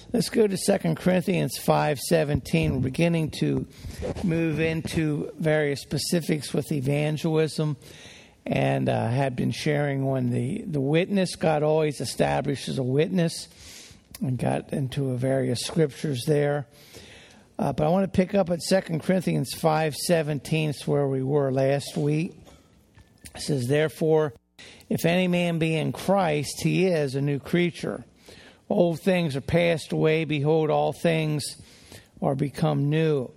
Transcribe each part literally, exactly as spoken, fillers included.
Let's go to Second Corinthians five seventeen. We're beginning to move into various specifics with evangelism, and uh, have been sharing on the, the witness. God always establishes a witness, and got into various scriptures there. Uh, but I want to pick up at Second Corinthians five seventeen. It's where we were last week. It says, "Therefore, if any man be in Christ, he is a new creature. Old things are passed away. Behold, all things are become new.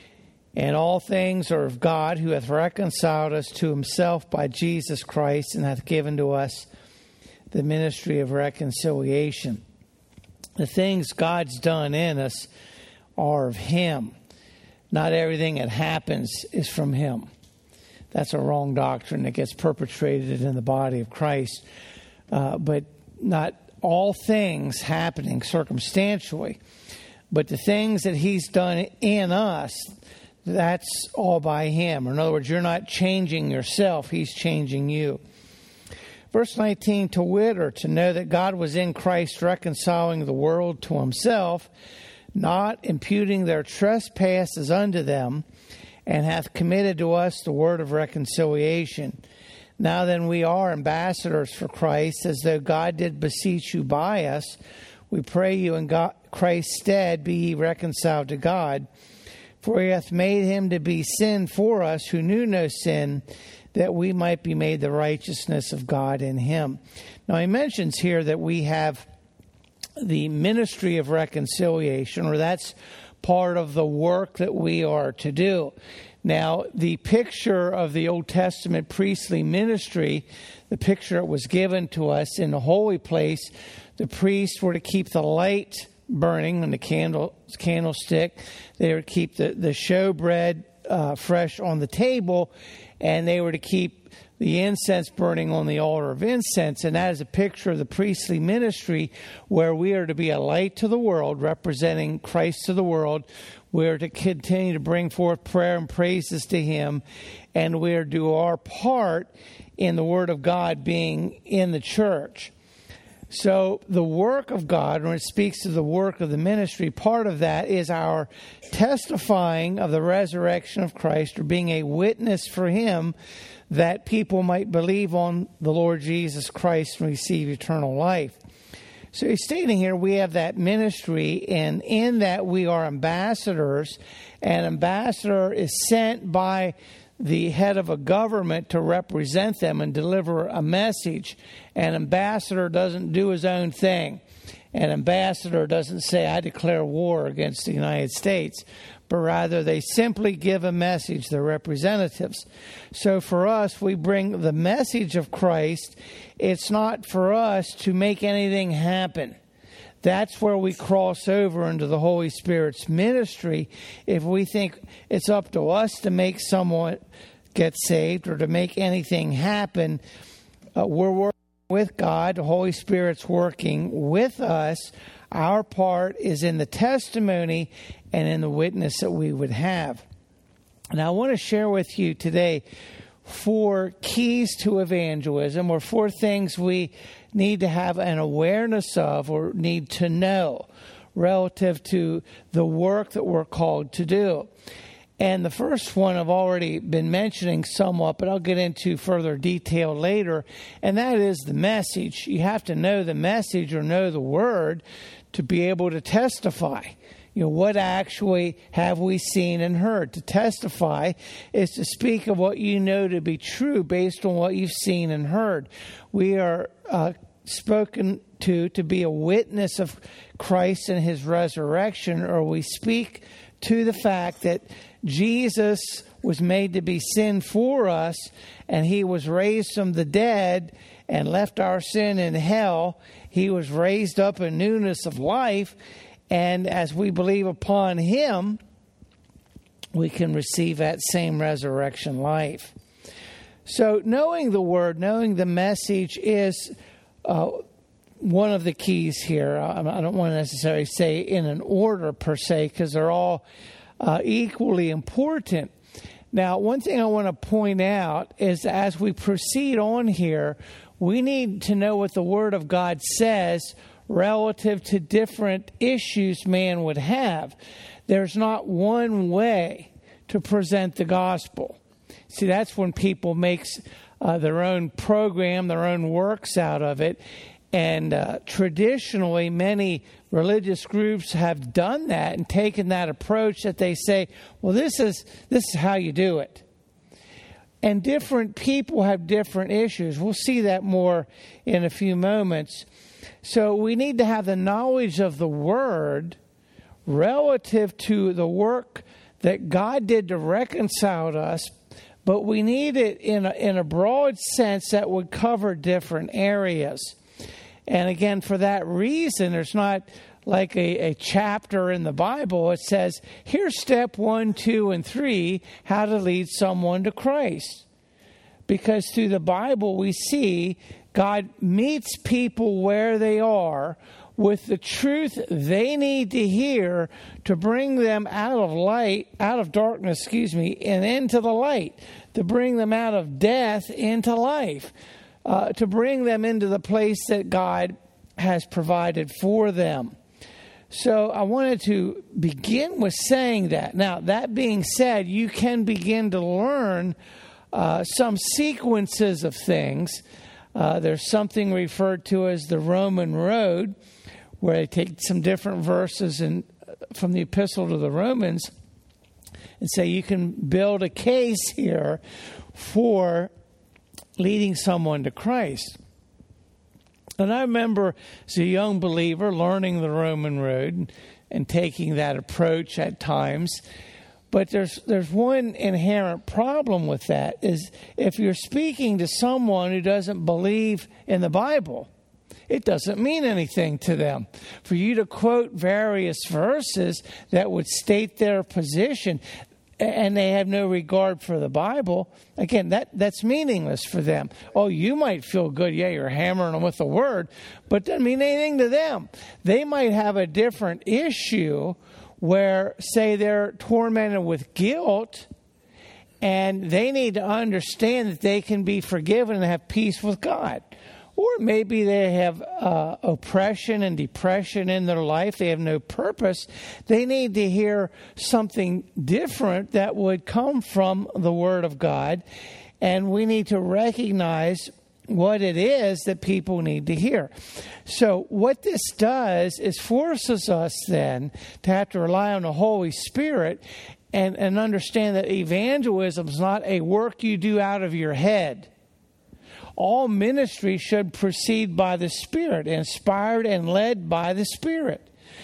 And all things are of God, who hath reconciled us to himself by Jesus Christ, and hath given to us the ministry of reconciliation." The things God's done in us are of him. Not everything that happens is from him. That's a wrong doctrine that gets perpetrated in the body of Christ. Uh, but not all things happening circumstantially. But the things that he's done in us, that's all by him. Or in other words, you're not changing yourself. He's changing you. Verse nineteen, "To wit, or to know that God was in Christ reconciling the world to himself, not imputing their trespasses unto them, and hath committed to us the word of reconciliation. Now then, we are ambassadors for Christ, as though God did beseech you by us. We pray you in God, Christ's stead, be ye reconciled to God. For he hath made him to be sin for us, who knew no sin, that we might be made the righteousness of God in him." Now he mentions here that we have the ministry of reconciliation, or that's part of the work that we are to do. Now, the picture of the Old Testament priestly ministry, the picture that was given to us in the holy place, the priests were to keep the light burning on the candle candlestick. They were to keep the, the showbread uh, fresh on the table, and they were to keep the incense burning on the altar of incense. And that is a picture of the priestly ministry, where we are to be a light to the world, representing Christ to the world. We are to continue to bring forth prayer and praises to him, and we are to do our part in the Word of God being in the church. So the work of God, when it speaks to the work of the ministry, part of that is our testifying of the resurrection of Christ, or being a witness for him, that people might believe on the Lord Jesus Christ and receive eternal life. So he's stating here we have that ministry, and in that we are ambassadors. An ambassador is sent by the head of a government to represent them and deliver a message. An ambassador doesn't do his own thing. An ambassador doesn't say, "I declare war against the United States," but rather they simply give a message. They're representatives. So for us, we bring the message of Christ. It's not for us to make anything happen. That's where we cross over into the Holy Spirit's ministry. If we think it's up to us to make someone get saved or to make anything happen, uh, we're working with God. The Holy Spirit's working with us. Our part is in the testimony and in the witness that we would have. And I want to share with you today four keys to evangelism, or four things we need to have an awareness of or need to know relative to the work that we're called to do. And the first one I've already been mentioning somewhat, but I'll get into further detail later, and that is the message. You have to know the message or know the word to be able to testify. You know, what actually have we seen and heard? To testify is to speak of what you know to be true based on what you've seen and heard. We are uh, spoken to to be a witness of Christ and his resurrection, or we speak to the fact that Jesus was made to be sin for us, and he was raised from the dead and left our sin in hell. He was raised up in newness of life, and as we believe upon him, we can receive that same resurrection life. So knowing the word, knowing the message is uh, one of the keys here. I don't want to necessarily say in an order per se, because they're all uh, equally important. Now, one thing I want to point out is as we proceed on here, we need to know what the Word of God says relative to different issues man would have. There's not one way to present the gospel. See, that's when people make uh, their own program, their own works out of it. And uh, traditionally, many religious groups have done that and taken that approach that they say, well, this is this is how you do it. And different people have different issues. We'll see that more in a few moments. So we need to have the knowledge of the Word relative to the work that God did to reconcile us, but we need it in a, in a broad sense that would cover different areas. And again, for that reason, there's not like a, a chapter in the Bible. It says, here's step one, two, and three, how to lead someone to Christ. Because through the Bible, we see God meets people where they are with the truth they need to hear to bring them out of light, out of darkness, excuse me, and into the light, to bring them out of death into life. Uh, to bring them into the place that God has provided for them. So I wanted to begin with saying that. Now, that being said, you can begin to learn uh, some sequences of things. Uh, there's something referred to as the Roman Road, where they take some different verses in, from the Epistle to the Romans and say you can build a case here for leading someone to Christ. And I remember as a young believer learning the Roman Road and, and taking that approach at times. But there's there's one inherent problem with that, is if you're speaking to someone who doesn't believe in the Bible, it doesn't mean anything to them. For you to quote various verses that would state their position, and they have no regard for the Bible, again, that, that's meaningless for them. Oh, you might feel good, yeah, you're hammering them with the word, but it doesn't mean anything to them. They might have a different issue where, say, they're tormented with guilt, and they need to understand that they can be forgiven and have peace with God. Or maybe they have uh, oppression and depression in their life. They have no purpose. They need to hear something different that would come from the Word of God. And we need to recognize what it is that people need to hear. So what this does is forces us then to have to rely on the Holy Spirit and, and understand that evangelism is not a work you do out of your head. All ministry should proceed by the Spirit, inspired and led by the Spirit.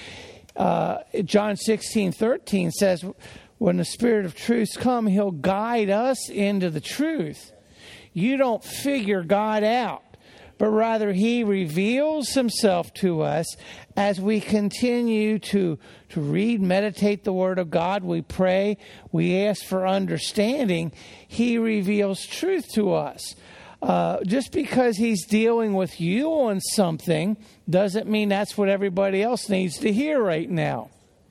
Uh, John sixteen thirteen says, when the Spirit of truth comes, He'll guide us into the truth. You don't figure God out, but rather He reveals Himself to us as we continue to, to read, meditate the Word of God. We pray, we ask for understanding. He reveals truth to us. Uh, just because He's dealing with you on something doesn't mean that's what everybody else needs to hear right now.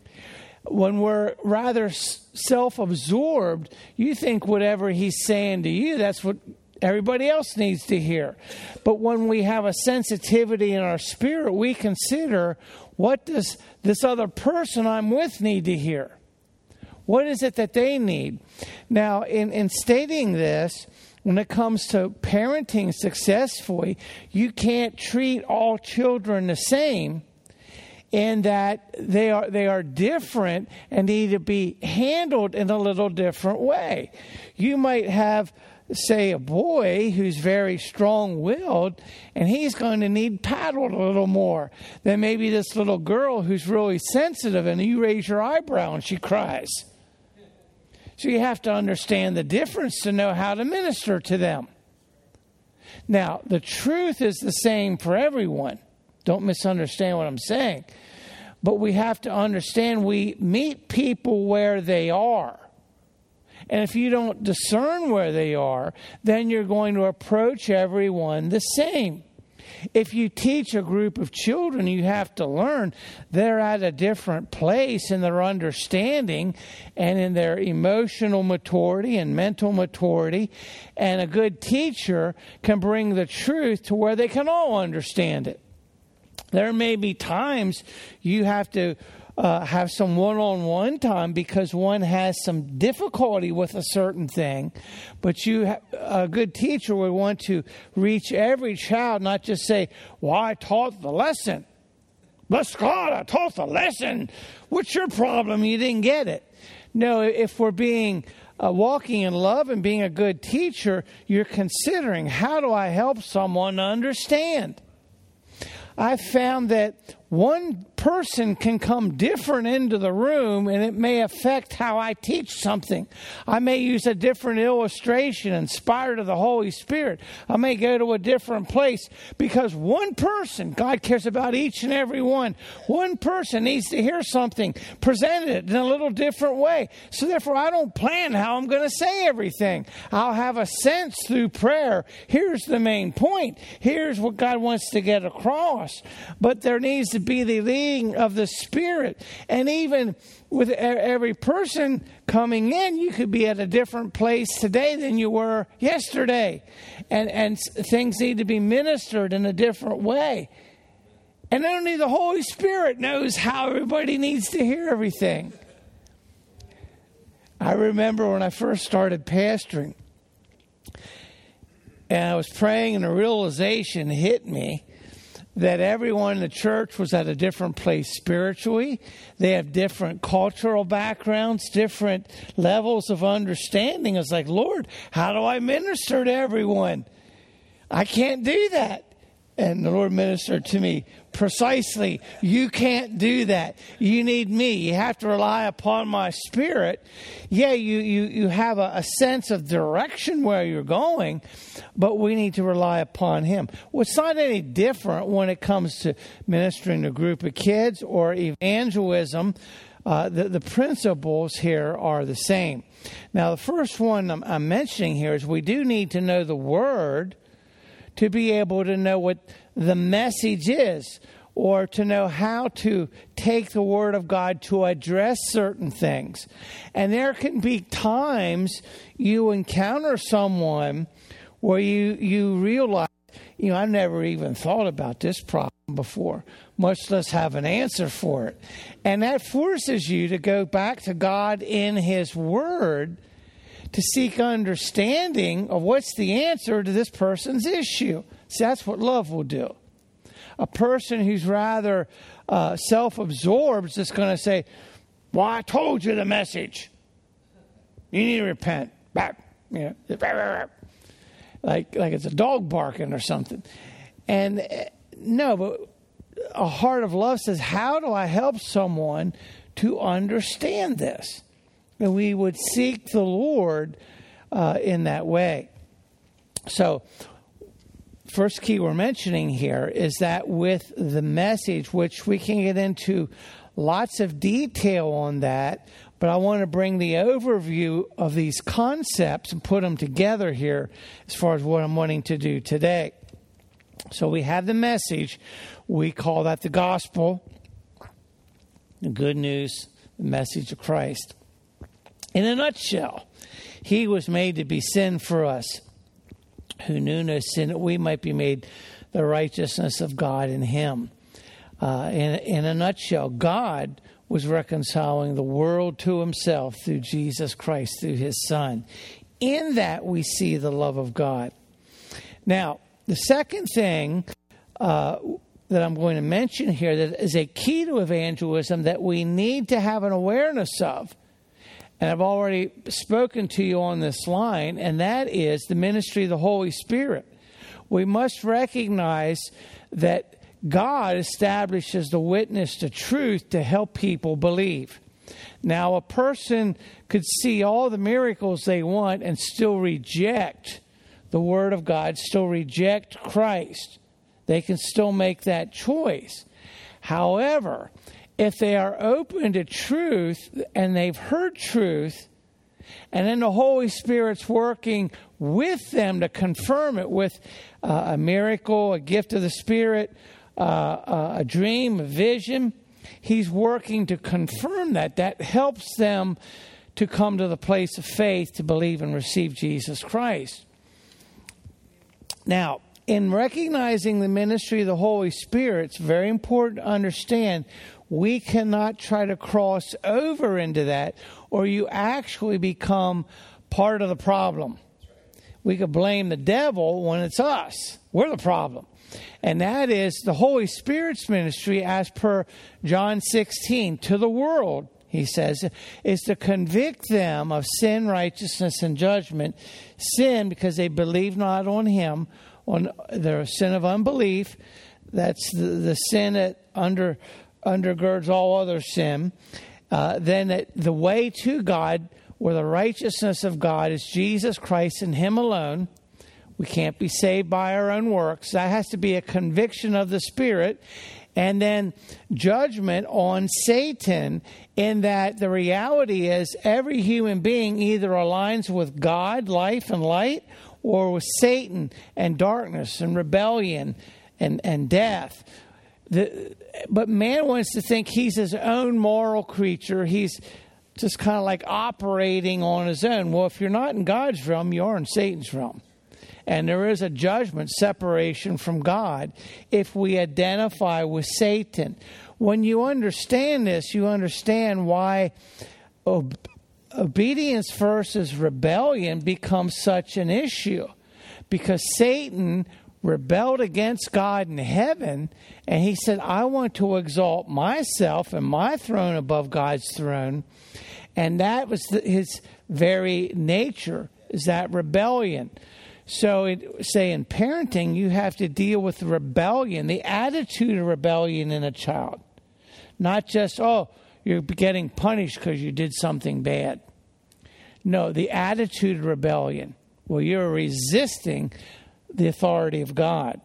When we're rather self-absorbed, you think whatever He's saying to you, that's what everybody else needs to hear. But when we have a sensitivity in our spirit, we consider, what does this other person I'm with need to hear? What is it that they need? Now, in, in stating this, when it comes to parenting successfully, you can't treat all children the same, in that they are they are different and need to be handled in a little different way. You might have, say, a boy who's very strong-willed, and he's going to need paddled a little more than maybe this little girl who's really sensitive, and you raise your eyebrow and she cries. So you have to understand the difference to know how to minister to them. Now, the truth is the same for everyone. Don't misunderstand what I'm saying. But we have to understand we meet people where they are. And if you don't discern where they are, then you're going to approach everyone the same. If you teach a group of children, you have to learn they're at a different place in their understanding and in their emotional maturity and mental maturity. And a good teacher can bring the truth to where they can all understand it. There may be times you have to uh, have some one-on-one time because one has some difficulty with a certain thing. But you, ha- a good teacher would want to reach every child, not just say, well, I taught the lesson. Bless God, I taught the lesson. What's your problem? You didn't get it. No, if we're being uh, walking in love and being a good teacher, you're considering, how do I help someone understand? I found that one person can come different into the room, and it may affect how I teach something. I may use a different illustration inspired of the Holy Spirit. I may go to a different place because one person, God cares about each and every one. One person needs to hear something presented in a little different way. So therefore, I don't plan how I'm going to say everything. I'll have a sense through prayer. Here's the main point. Here's what God wants to get across. But there needs to be the leading of the Spirit. And even with every person coming in, you could be at a different place today than you were yesterday. And, and things need to be ministered in a different way. And only the Holy Spirit knows how everybody needs to hear everything. I remember when I first started pastoring, and I was praying, and a realization hit me that everyone in the church was at a different place spiritually. They have different cultural backgrounds, different levels of understanding. It's like, Lord, how do I minister to everyone? I can't do that. And the Lord ministered to me precisely, you can't do that. You need me. You have to rely upon my Spirit. Yeah, you, you, you have a, a sense of direction where you're going, but we need to rely upon Him. Well, it's not any different when it comes to ministering to a group of kids or evangelism. Uh, the, the principles here are the same. Now, the first one I'm, I'm mentioning here is we do need to know the Word to be able to know what the message is, or to know how to take the Word of God to address certain things. And there can be times you encounter someone where you, you realize, you know, I've never even thought about this problem before, much less have an answer for it. And that forces you to go back to God in His Word to seek understanding of what's the answer to this person's issue. See, that's what love will do. A person who's rather uh, self-absorbed is just going to say, well, I told you the message. You need to repent. You know, like, like it's a dog barking or something. And uh, no, but a heart of love says, how do I help someone to understand this? And we would seek the Lord uh, in that way. So, first key we're mentioning here is that with the message, which we can get into lots of detail on that, but I want to bring the overview of these concepts and put them together here as far as what I'm wanting to do today. So we have the message. We call that the gospel, the good news, the message of Christ. In a nutshell, He was made to be sin for us, who knew no sin, that we might be made the righteousness of God in Him. Uh, in, in a nutshell, God was reconciling the world to Himself through Jesus Christ, through His Son. In that we see the love of God. Now, the second thing uh, that I'm going to mention here that is a key to evangelism that we need to have an awareness of, and I've already spoken to you on this line, and that is the ministry of the Holy Spirit. We must recognize that God establishes the witness to truth to help people believe. Now, a person could see all the miracles they want and still reject the Word of God, still reject Christ. They can still make that choice. However, if they are open to truth and they've heard truth, and then the Holy Spirit's working with them to confirm it with uh, a miracle, a gift of the Spirit, uh, uh, a dream, a vision, He's working to confirm that. That helps them to come to the place of faith to believe and receive Jesus Christ. Now, in recognizing the ministry of the Holy Spirit, it's very important to understand we cannot try to cross over into that, or you actually become part of the problem. We could blame the devil when it's us. We're the problem. And that is the Holy Spirit's ministry, as per John sixteen, to the world, he says, is to convict them of sin, righteousness, and judgment. Sin, because they believe not on him, on their sin of unbelief. That's the, the sin that under undergirds all other sin. Uh, then it, the way to God, where the righteousness of God is Jesus Christ and him alone. We can't be saved by our own works. That has to be a conviction of the Spirit. And then judgment on Satan, in that the reality is every human being either aligns with God, life and light, or with Satan and darkness and rebellion and, and death. The, but man wants to think he's his own moral creature. He's just kind of like operating on his own. Well, if you're not in God's realm, you are in Satan's realm. And there is a judgment, separation from God, if we identify with Satan. When you understand this, you understand why ob- obedience versus rebellion becomes such an issue. Because Satan rebelled against God in heaven, and he said, I want to exalt myself and my throne above God's throne. And that was the, his very nature, is that rebellion. So, it, say in parenting, you have to deal with the rebellion, the attitude of rebellion in a child. Not just, oh, you're getting punished because you did something bad. No, the attitude of rebellion. Well, you're resisting the authority of God.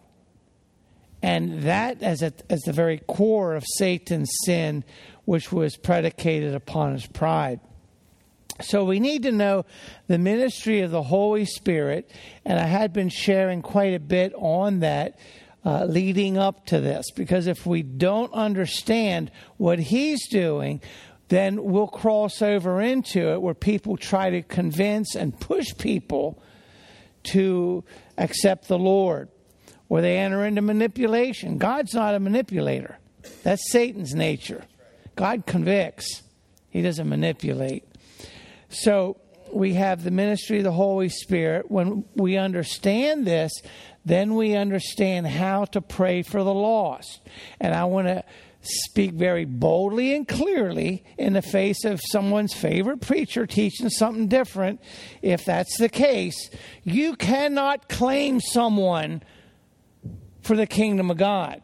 And that as, a, as the very core of Satan's sin, which was predicated upon his pride. So we need to know the ministry of the Holy Spirit, and I had been sharing quite a bit on that uh, leading up to this, because if we don't understand what he's doing, then we'll cross over into it where people try to convince and push people to accept the Lord, or they enter into manipulation. God's not a manipulator. That's Satan's nature. God convicts. He doesn't manipulate. So we have the ministry of the Holy Spirit. When we understand this, then we understand how to pray for the lost. And I want to speak very boldly and clearly in the face of someone's favorite preacher teaching something different. If that's the case, you cannot claim someone for the kingdom of God.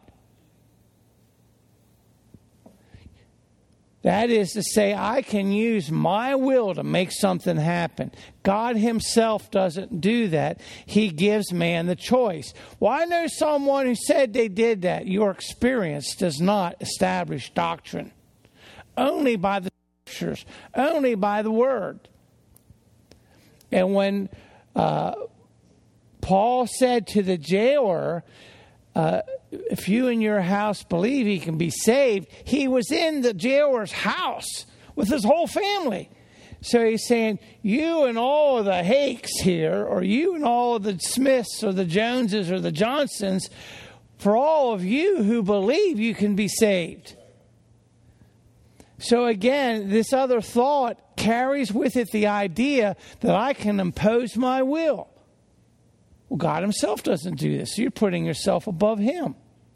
That is to say, I can use my will to make something happen. God himself doesn't do that. He gives man the choice. Well, I know someone who said they did that. Your experience does not establish doctrine. Only by the scriptures. Only by the word. And when uh, Paul said to the jailer, uh, if you and your house believe he can be saved, he was in the jailer's house with his whole family. So he's saying, you and all of the Hakes here, or you and all of the Smiths or the Joneses or the Johnsons, for all of you who believe you can be saved. So again, this other thought carries with it the idea that I can impose my will. Well, God himself doesn't do this. So you're putting yourself above him.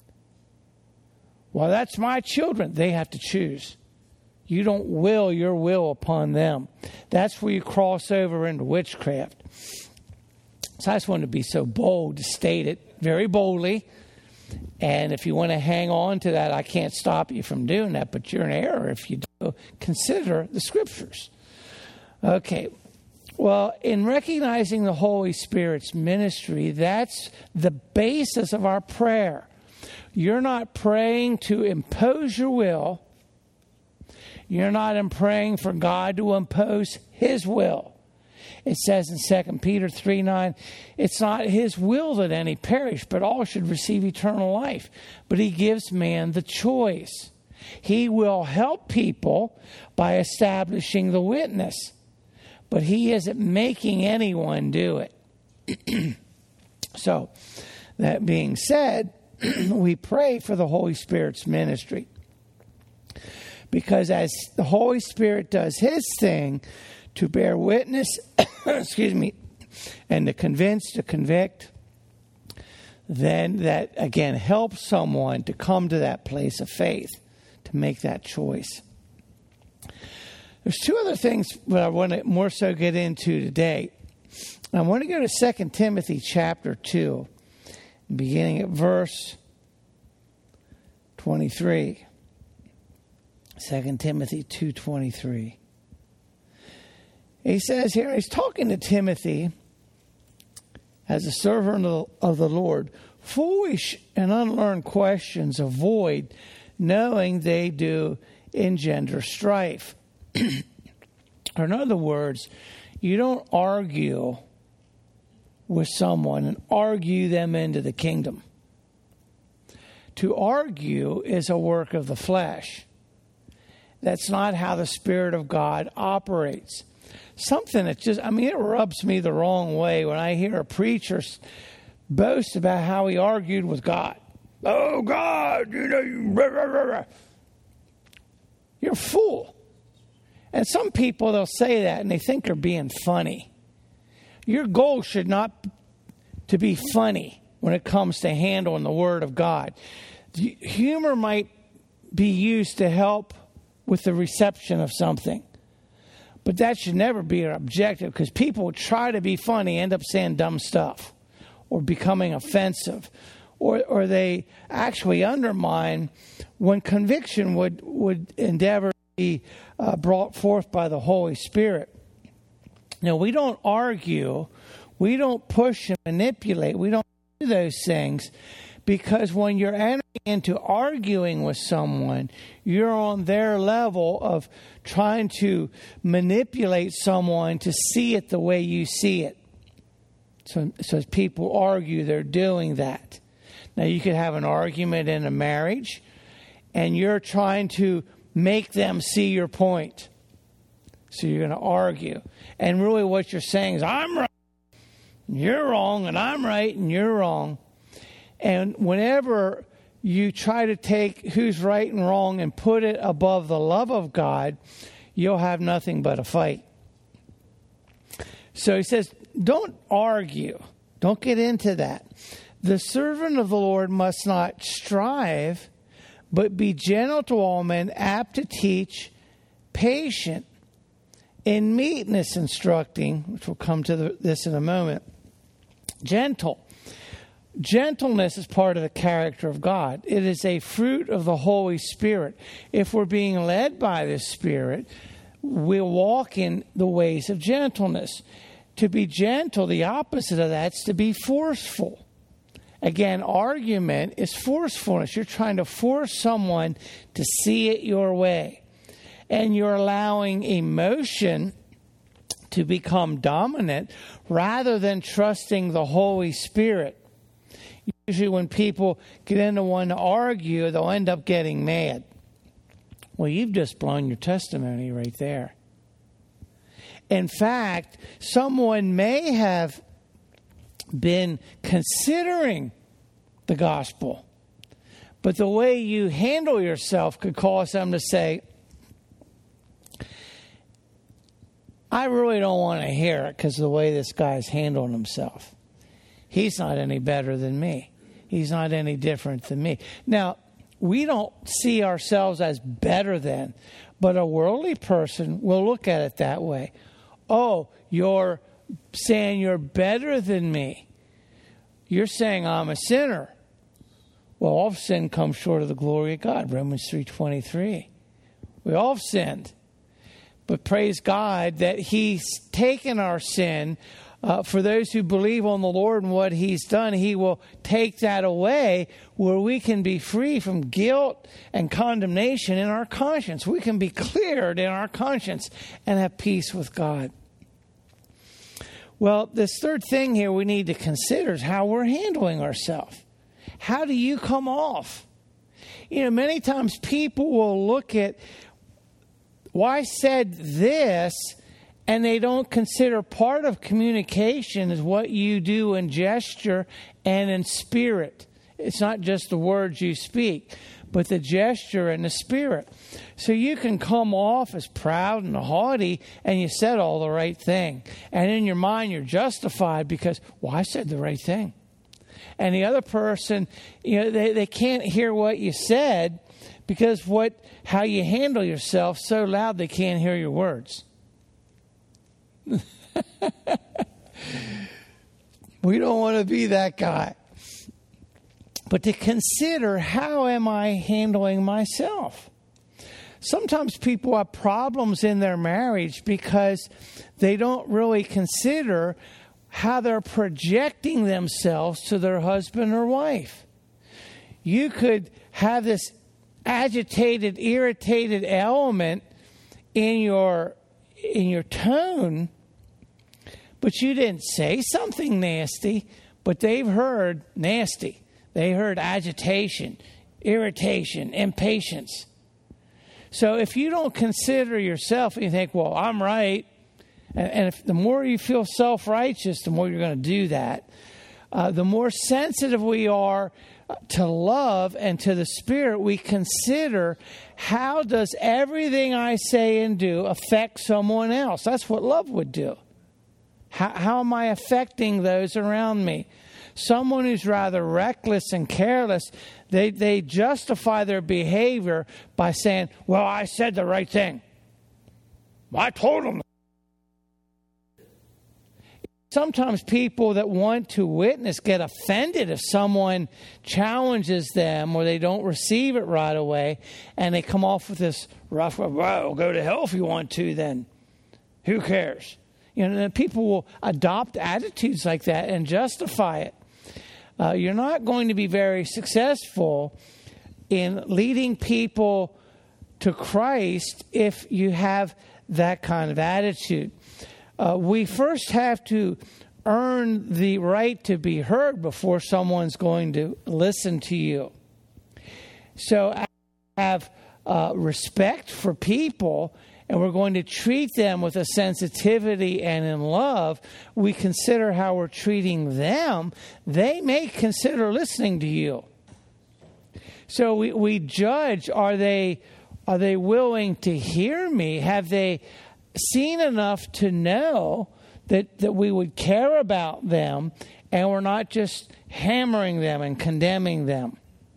Well, that's my children. They have to choose. You don't will your will upon them. That's where you cross over into witchcraft. So I just wanted to be so bold to state it very boldly. And if you want to hang on to that, I can't stop you from doing that. But you're in error if you do consider the scriptures. Okay. Well, in recognizing the Holy Spirit's ministry, that's the basis of our prayer. You're not praying to impose your will. You're not praying for God to impose his will. It says in Second Peter three nine, it's not his will that any perish, but all should receive eternal life. But he gives man the choice. He will help people by establishing the witness. But he isn't making anyone do it. So, That being said, we pray for the Holy Spirit's ministry. Because as the Holy Spirit does his thing to bear witness, excuse me, and to convince, to convict, then that, again, helps someone to come to that place of faith, to make that choice. There's two other things that I want to more so get into today. I want to go to Second Timothy chapter two, beginning at verse twenty-three. Second Timothy two twenty-three. He says here, he's talking to Timothy as a servant of the Lord. Foolish and unlearned questions avoid, knowing they do engender strife. Or in other words, you don't argue with someone and argue them into the kingdom. To argue is a work of the flesh. That's not how the Spirit of God operates. Something that just, I mean, it rubs me the wrong way when I hear a preacher boast about how he argued with God. Oh, God, you know, you, rah, rah, rah, rah. You're a fool. And some people, they'll say that and they think they're being funny. Your goal should not to be funny when it comes to handling the Word of God. Humor might be used to help with the reception of something. But that should never be our objective, because people try to be funny, end up saying dumb stuff or becoming offensive, or or they actually undermine when conviction would, would endeavor to be uh, brought forth by the Holy Spirit. Now, we don't argue, we don't push and manipulate, we don't do those things, because when you're entering into arguing with someone, you're on their level of trying to manipulate someone to see it the way you see it. So, so as people argue, they're doing that. Now, you could have an argument in a marriage, and you're trying to make them see your point. So you're going to argue. And really what you're saying is, I'm right, you're wrong, and I'm right, and you're wrong. And whenever you try to take who's right and wrong and put it above the love of God, you'll have nothing but a fight. So he says, don't argue. Don't get into that. The servant of the Lord must not strive, but be gentle to all men, apt to teach, patient, in meekness instructing, which we'll come to the, this in a moment. Gentle. Gentleness is part of the character of God. It is a fruit of the Holy Spirit. If we're being led by the Spirit, we'll walk in the ways of gentleness. To be gentle, the opposite of that is to be forceful. Again, argument is forcefulness. You're trying to force someone to see it your way. And you're allowing emotion to become dominant rather than trusting the Holy Spirit. Usually when people get into one to argue, they'll end up getting mad. Well, you've just blown your testimony right there. In fact, someone may have been considering the gospel, but the way you handle yourself could cause them to say, I really don't want to hear it because of the way this guy's handling himself. He's not any better than me. He's not any different than me. Now, we don't see ourselves as better than, but a worldly person will look at it that way. Oh, you're saying you're better than me. You're saying I'm a sinner. Well, all sin comes short of the glory of God, Romans three twenty-three. We all have sinned. But praise God that He's taken our sin. Uh, for those who believe on the Lord and what He's done, He will take that away where we can be free from guilt and condemnation in our conscience. We can be cleared in our conscience and have peace with God. Well, this third thing here we need to consider is how we're handling ourselves. How do you come off? You know, many times people will look at, well, I said this, And they don't consider part of communication is what you do in gesture and in spirit. It's not just the words you speak, but the gesture and the spirit. So you can come off as proud and haughty, and you said all the right thing. And in your mind, you're justified because, well, I said the right thing. And the other person, you know, they, they can't hear what you said because what how you handle yourself so loud they can't hear your words. We don't want to be that guy. But to consider, how am I handling myself? Sometimes people have problems in their marriage because they don't really consider how they're projecting themselves to their husband or wife. You could have this agitated, irritated element in your in your tone, but you didn't say something nasty, but they've heard nasty. They heard agitation, irritation, impatience. So if you don't consider yourself and you think, well, I'm right, and if the more you feel self-righteous, the more you're going to do that. Uh, the more sensitive we are to love and to the Spirit, we consider, how does everything I say and do affect someone else? That's what love would do. How, how am I affecting those around me? Someone who's rather reckless and careless, they, they justify their behavior by saying, well, I said the right thing. I told them. Sometimes people that want to witness get offended if someone challenges them or they don't receive it right away, and they come off with this rough, well, go to hell if you want to then. Who cares? You know, people will adopt attitudes like that and justify it. Uh, you're not going to be very successful in leading people to Christ if you have that kind of attitude. Uh, we first have to earn the right to be heard before someone's going to listen to you. So I have uh, respect for people, and we're going to treat them with a sensitivity and in love. We consider how we're treating them. They may consider listening to you. So we, we judge, are they, are they willing to hear me? Have they seen enough to know that, that we would care about them and we're not just hammering them and condemning them?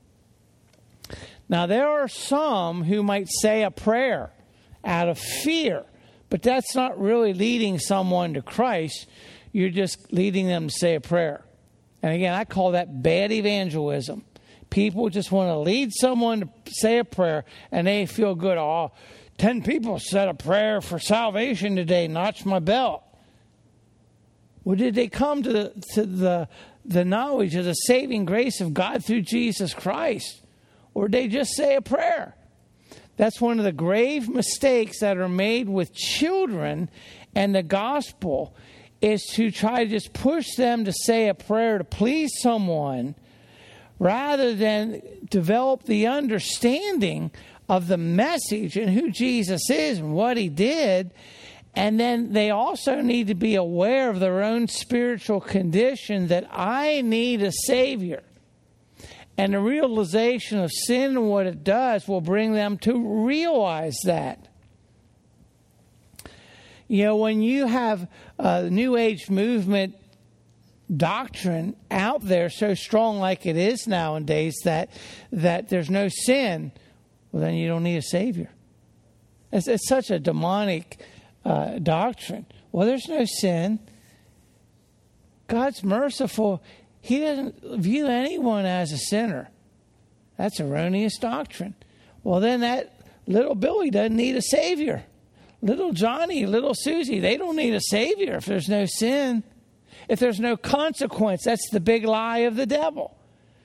Now, there are some who might say a prayer out of fear, but that's not really leading someone to Christ. You're just leading them to say a prayer. And again, I call that bad evangelism. People just want to lead someone to say a prayer and they feel good. Oh, ten people said a prayer for salvation today. Notch my belt. Well, did they come to the, to the, the knowledge of the saving grace of God through Jesus Christ? Or did they just say a prayer? That's one of the grave mistakes that are made with children and the gospel, is to try to just push them to say a prayer to please someone rather than develop the understanding of the message and who Jesus is and what he did. And then they also need to be aware of their own spiritual condition, that I need a Savior. And the realization of sin and what it does will bring them to realize that. You know, when you have a New Age movement doctrine out there so strong like it is nowadays, that that there's no sin, well, then you don't need a Savior. It's, it's such a demonic uh, doctrine. Well, there's no sin. God's merciful. He doesn't view anyone as a sinner. That's erroneous doctrine. Well, then that little Billy doesn't need a Savior. Little Johnny, little Susie, they don't need a Savior if there's no sin. If there's no consequence, that's the big lie of the devil.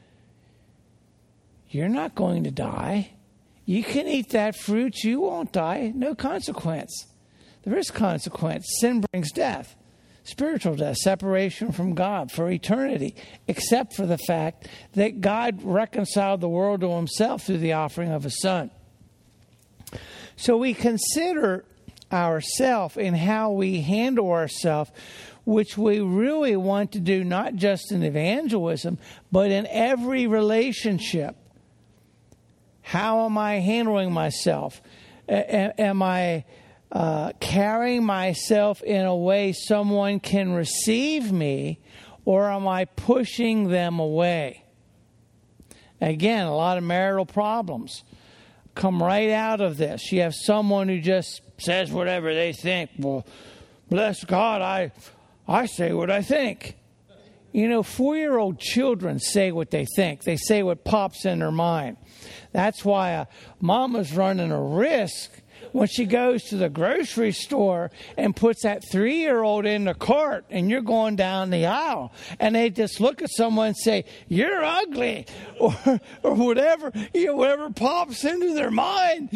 You're not going to die. You can eat that fruit, you won't die. No consequence. There is consequence. Sin brings death. Spiritual death, separation from God for eternity, except for the fact that God reconciled the world to himself through the offering of his Son. So we consider ourselves in how we handle ourselves, which we really want to do not just in evangelism, but in every relationship. How am I handling myself? A- am I uh, carrying myself in a way someone can receive me, or am I pushing them away? Again, a lot of marital problems come right out of this. You have someone who just says whatever they think. Well, bless God, I I say what I think. You know, four-year-old children say what they think. They say what pops in their mind. That's why a mama's running a risk when she goes to the grocery store and puts that three-year-old in the cart and you're going down the aisle and they just look at someone and say, "You're ugly," or or whatever, you know, whatever pops into their mind.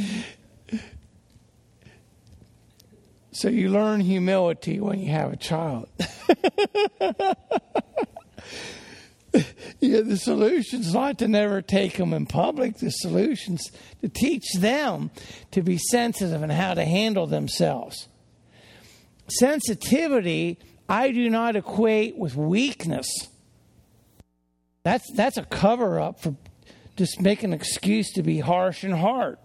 So you learn humility when you have a child. Yeah, the solution's not to never take them in public. The solution's to teach them to be sensitive and how to handle themselves. Sensitivity, I do not equate with weakness. That's that's a cover-up for just making an excuse to be harsh and hard.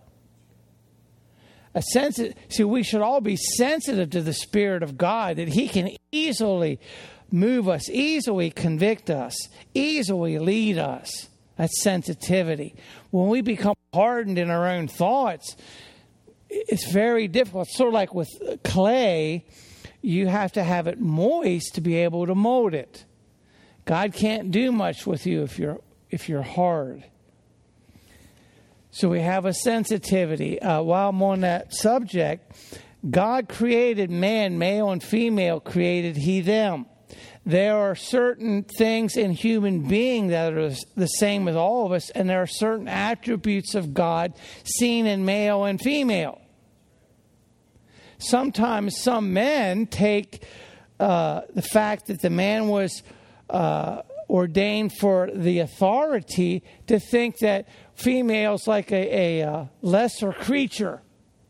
A sensi- See, we should all be sensitive to the Spirit of God, that He can easily move us, easily convict us, easily lead us. That's sensitivity. When we become hardened in our own thoughts, it's very difficult. It's sort of like with clay, you have to have it moist to be able to mold it. God can't do much with you if you're if you're hard. So we have a sensitivity. Uh, while I'm on that subject, God created man, male and female, created He them. There are certain things in human being that are the same with all of us, and there are certain attributes of God seen in male and female. Sometimes some men take uh, the fact that the man was uh, ordained for the authority to think that female's like a, a, a lesser creature.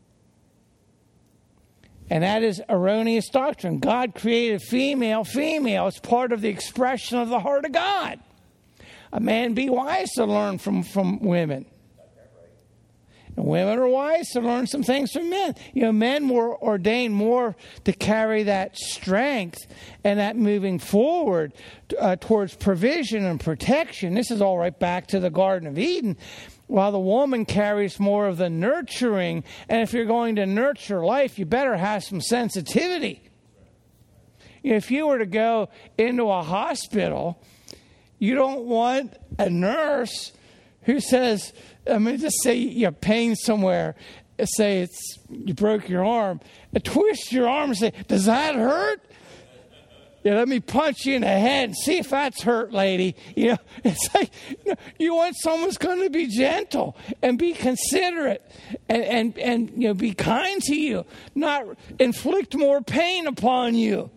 And that is erroneous doctrine. God created female, female. It's part of the expression of the heart of God. A man be wise to learn from, from women. And women are wise to learn some things from men. You know, men were ordained more to carry that strength and that moving forward uh, towards provision and protection. This is all right back to the Garden of Eden. While the woman carries more of the nurturing, and if you're going to nurture life, you better have some sensitivity. If you were to go into a hospital, you don't want a nurse who says, I mean, just say you have pain somewhere, say it's you broke your arm, and twist your arm and say, "Does that hurt? Yeah, let me punch you in the head and see if that's hurt, lady." You know, it's like, you know, you want someone who's going to be gentle and be considerate and, and, and, you know, be kind to you, not inflict more pain upon you.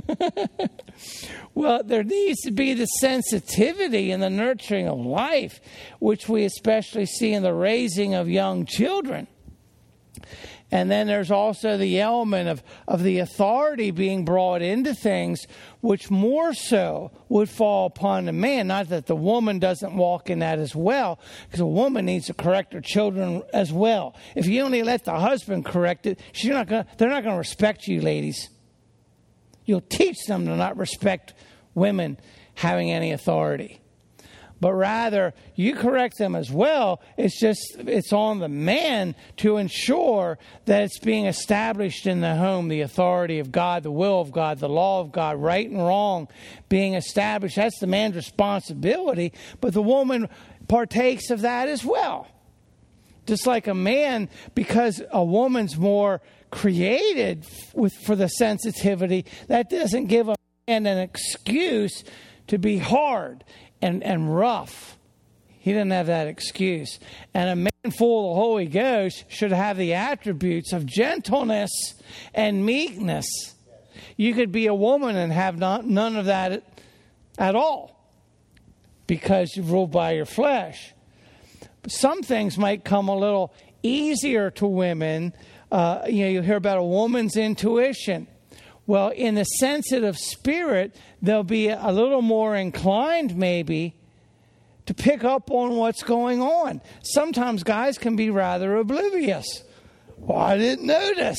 Well, there needs to be the sensitivity and the nurturing of life, which we especially see in the raising of young children. And then there's also the element of, of the authority being brought into things, which more so would fall upon the man. Not that the woman doesn't walk in that as well, because a woman needs to correct her children as well. If you only let the husband correct it, she's not gonna, they're not going to respect you, ladies. You'll teach them to not respect women having any authority. But rather, you correct them as well. It's just, it's on the man to ensure that it's being established in the home, the authority of God, the will of God, the law of God, right and wrong being established. That's the man's responsibility. But the woman partakes of that as well. Just like a man, because a woman's more created with for the sensitivity, that doesn't give a man an excuse to be hard and, and rough. He didn't have that excuse. And a man full of the Holy Ghost should have the attributes of gentleness and meekness. You could be a woman and have not, none of that at, at all because you're ruled by your flesh. But some things might come a little easier to women uh, you know, you hear about a woman's intuition. Well, in the sensitive spirit, they'll be a little more inclined maybe to pick up on what's going on. Sometimes guys can be rather oblivious. Well, I didn't notice.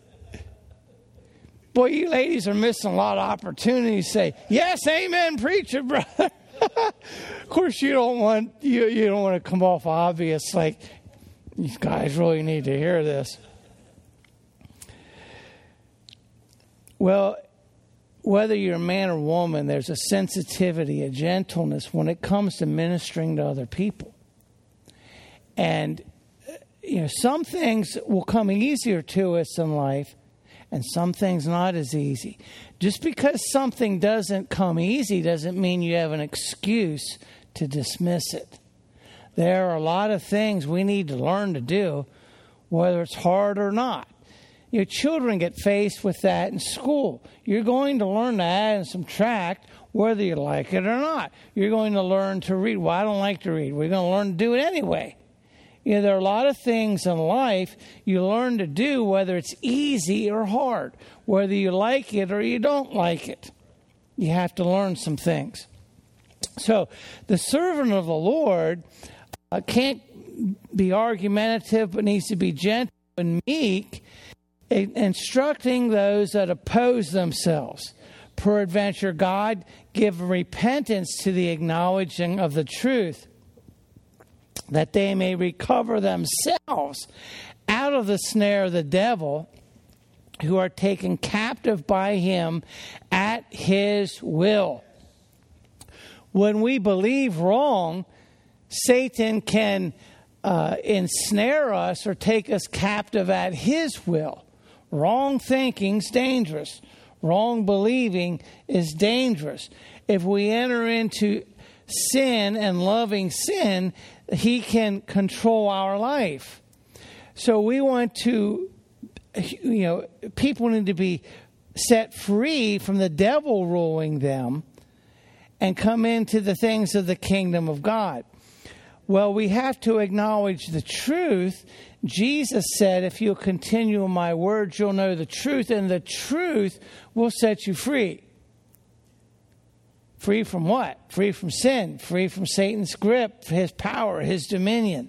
Boy, you ladies are missing a lot of opportunities to say, yes, amen, preacher, brother. Of course, you don't want you you don't want to come off obvious like these guys really need to hear this. Well, whether you're a man or woman, there's a sensitivity, a gentleness when it comes to ministering to other people. And, you know, some things will come easier to us in life, and some things not as easy. Just because something doesn't come easy doesn't mean you have an excuse to dismiss it. There are a lot of things we need to learn to do, whether it's hard or not. Your children get faced with that in school. You're going to learn to add and subtract whether you like it or not. You're going to learn to read. Well, I don't like to read. We're going to learn to do it anyway. You know, there are a lot of things in life you learn to do, whether it's easy or hard, whether you like it or you don't like it. You have to learn some things. So the servant of the Lord uh, can't be argumentative, but needs to be gentle and meek, instructing those that oppose themselves. Peradventure, God give repentance to the acknowledging of the truth, that they may recover themselves out of the snare of the devil, who are taken captive by him at his will. When we believe wrong, Satan can uh, ensnare us or take us captive at his will. Wrong thinking's dangerous. Wrong believing is dangerous. If we enter into sin and loving sin, he can control our life. So we want to, you know, people need to be set free from the devil ruling them and come into the things of the kingdom of God. Well, we have to acknowledge the truth. Jesus said, if you'll continue in my words, you'll know the truth, and the truth will set you free. Free from what? Free from sin. Free from Satan's grip, his power, his dominion.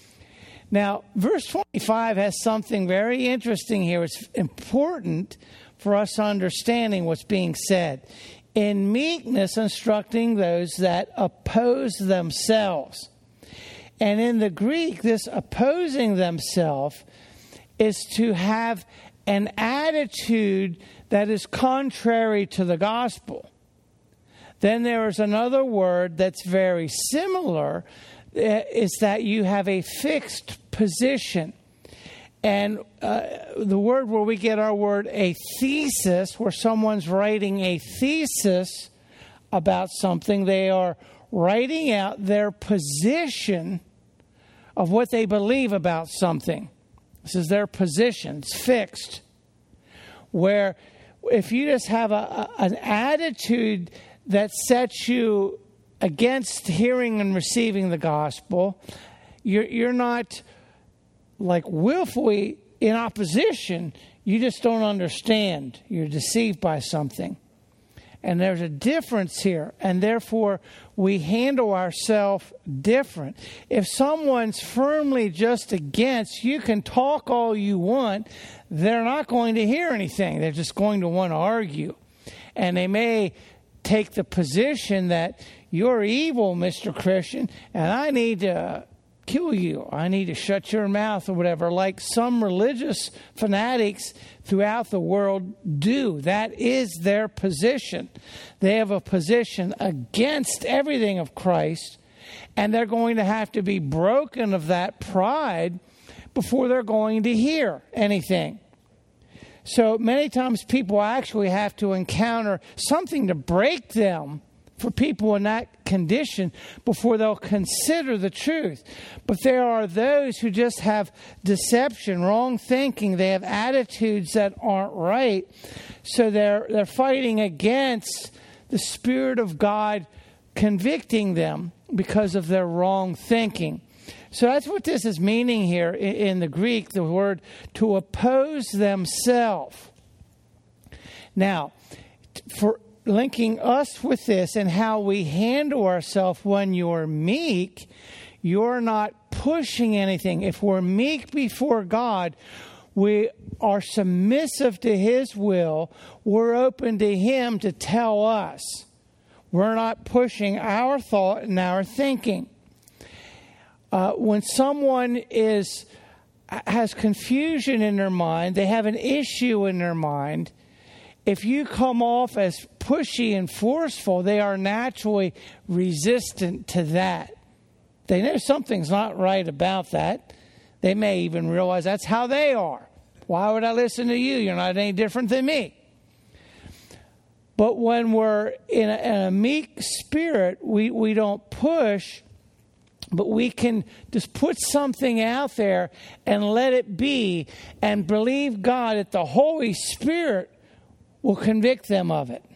Now, verse twenty-five has something very interesting here. It's important for us understanding what's being said. In meekness, instructing those that oppose themselves. And in the Greek, this opposing themselves is to have an attitude that is contrary to the gospel. Then there is another word that's very similar, is that you have a fixed position. And uh, the word where we get our word a thesis, where someone's writing a thesis about something, they are writing out their position of what they believe about something. This is their position. It's fixed. Where if you just have a, a, an attitude that sets you against hearing and receiving the gospel, you're, you're not like willfully in opposition. You just don't understand. You're deceived by something. And there's a difference here. And therefore, we handle ourselves different. If someone's firmly just against, you can talk all you want. They're not going to hear anything. They're just going to want to argue. And they may take the position that you're evil, Mister Christian, and I need to kill you. I need to shut your mouth or whatever, like some religious fanatics throughout the world do. That is their position. They have a position against everything of Christ, and they're going to have to be broken of that pride before they're going to hear anything. So many times people actually have to encounter something to break them for people in that condition before they'll consider the truth. But there are those who just have deception, wrong thinking. They have attitudes that aren't right. So they're they're fighting against the Spirit of God convicting them because of their wrong thinking. So that's what this is meaning here in, in the Greek, the word to oppose themselves. Now, for linking us with this and how we handle ourselves when you're meek, you're not pushing anything. If we're meek before God, we are submissive to His will. We're open to Him to tell us. We're not pushing our thought and our thinking. Uh, when someone is has confusion in their mind, they have an issue in their mind, if you come off as pushy and forceful, they are naturally resistant to that. They know something's not right about that. They may even realize that's how they are. Why would I listen to you? You're not any different than me. But when we're in a, in a meek spirit, we, we don't push, but we can just put something out there and let it be and believe God that the Holy Spirit will convict them of it.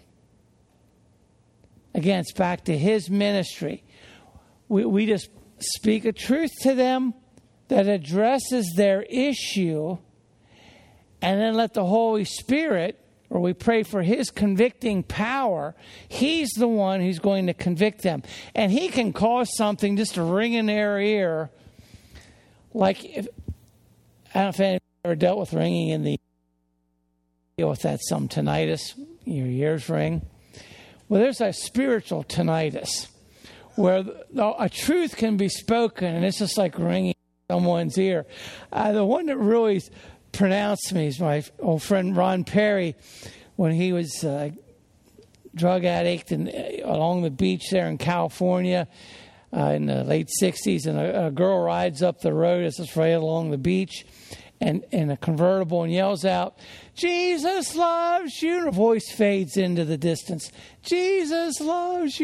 Again, it's back to His ministry. We, we just speak a truth to them that addresses their issue, and then let the Holy Spirit, or we pray for His convicting power. He's the one who's going to convict them. And He can cause something just to ring in their ear. Like, if, I don't know if anyone ever dealt with ringing in the deal with that, some tinnitus, your ears ring. Well, there's a spiritual tinnitus where the, a truth can be spoken, and it's just like ringing in someone's ear. Uh, the one that really pronounced me is my old friend Ron Perry, when he was a drug addict and uh, along the beach there in California uh, in the late sixties, and a, a girl rides up the road as it's right along the beach and in a convertible and yells out, "Jesus loves you." And her voice fades into the distance. "Jesus loves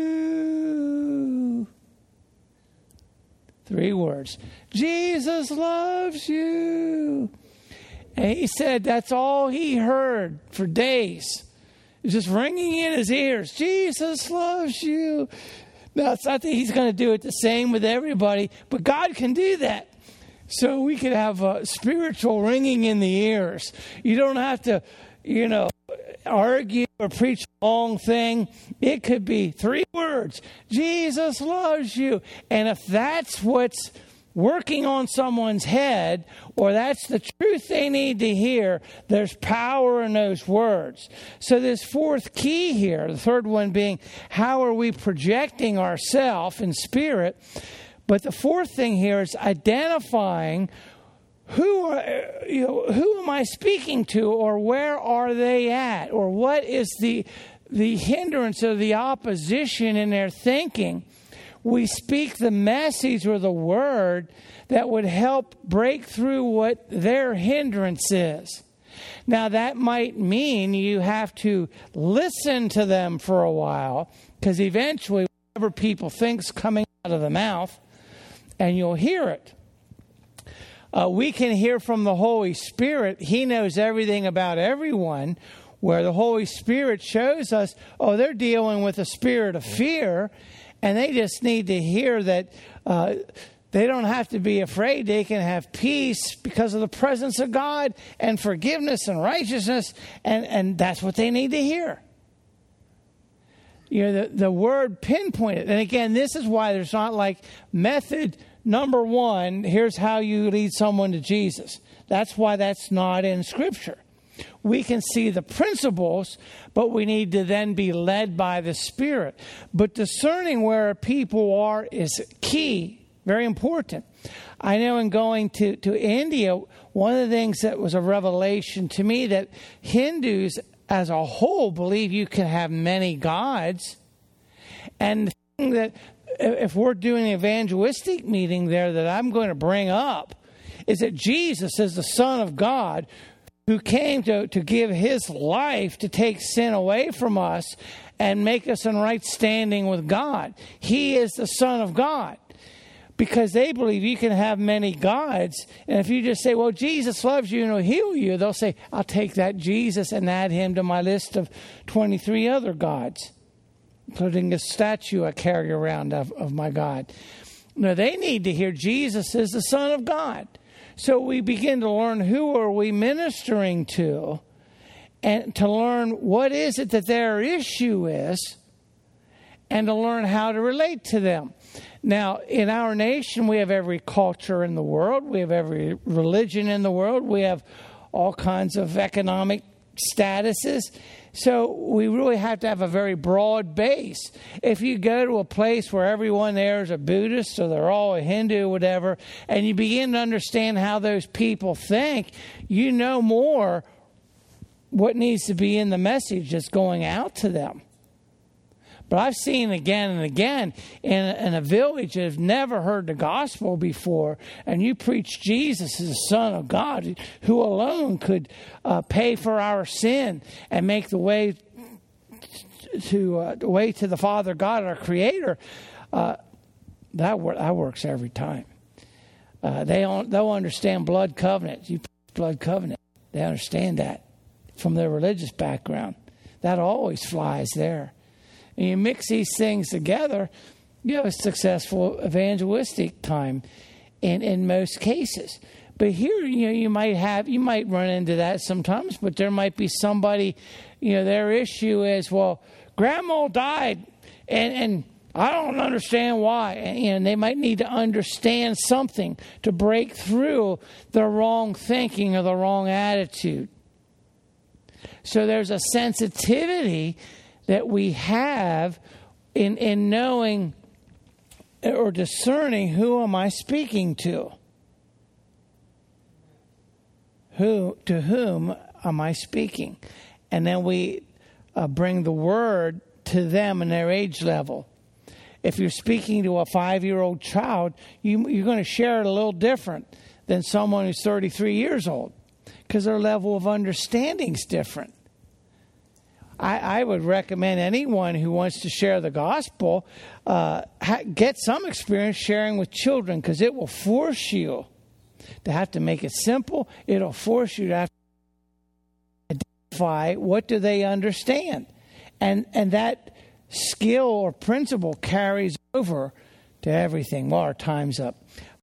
you." Three words. "Jesus loves you." And he said that's all he heard for days. It was just ringing in his ears. "Jesus loves you." Now, it's not that he's going to do it the same with everybody, but God can do that. So we could have a spiritual ringing in the ears. You don't have to, you know, argue or preach a long thing. It could be three words. "Jesus loves you." And if that's what's working on someone's head, or that's the truth they need to hear, there's power in those words. So this fourth key here, the third one being, how are we projecting ourselves in spirit? But the fourth thing here is identifying who are, you know, who am I speaking to, or where are they at, or what is the the hindrance or the opposition in their thinking. We speak the message or the word that would help break through what their hindrance is. Now, that might mean you have to listen to them for a while, because eventually whatever people think's coming out of the mouth, and you'll hear it. Uh, we can hear from the Holy Spirit. He knows everything about everyone, where the Holy Spirit shows us, oh, they're dealing with a spirit of fear, and they just need to hear that uh, they don't have to be afraid. They can have peace because of the presence of God and forgiveness and righteousness, and, and that's what they need to hear. You know, the, the word pinpointed. And again, this is why there's not like method number one, here's how you lead someone to Jesus. That's why that's not in Scripture. We can see the principles, but we need to then be led by the Spirit. But discerning where people are is key, very important. I know in going to, to India, one of the things that was a revelation to me, that Hindus as a whole believe you can have many gods. And the thing that, if we're doing an evangelistic meeting there, that I'm going to bring up is that Jesus is the Son of God, who came to, to give his life to take sin away from us and make us in right standing with God. He is the Son of God. Because they believe you can have many gods. And if you just say, well, Jesus loves you and will heal you, they'll say, I'll take that Jesus and add him to my list of twenty-three other gods, including the statue I carry around of, of my God. No, they need to hear Jesus is the Son of God. So we begin to learn who are we ministering to, and to learn what is it that their issue is, and to learn how to relate to them. Now, in our nation, we have every culture in the world. We have every religion in the world. We have all kinds of economic statuses. So we really have to have a very broad base. If you go to a place where everyone there is a Buddhist or they're all a Hindu or whatever, and you begin to understand how those people think, you know more what needs to be in the message that's going out to them. But I've seen again and again in a, in a village that have never heard the gospel before, and you preach Jesus as the Son of God, who alone could uh, pay for our sin and make the way to uh, the way to the Father God, our Creator. Uh, that wor- that works every time. Uh, they don't they'll understand blood covenant. You preach blood covenant. They understand that from their religious background. That always flies there. And you mix these things together, you have a successful evangelistic time in, in most cases. But here, you know, you might have, you might run into that sometimes, but there might be somebody, you know, their issue is, well, Grandma died, and, and I don't understand why. And, you know, they might need to understand something to break through the wrong thinking or the wrong attitude. So there's a sensitivity that we have in in knowing or discerning who am I speaking to? Who to whom am I speaking? And then we uh, bring the word to them in their age level. If you're speaking to a five-year-old child, you, you're going to share it a little different than someone who's thirty-three years old, because their level of understanding is different. I, I would recommend anyone who wants to share the gospel uh, ha- get some experience sharing with children, because it will force you to have to make it simple. It'll force you to have to identify what do they understand. And, and that skill or principle carries over to everything. Well, our time's up.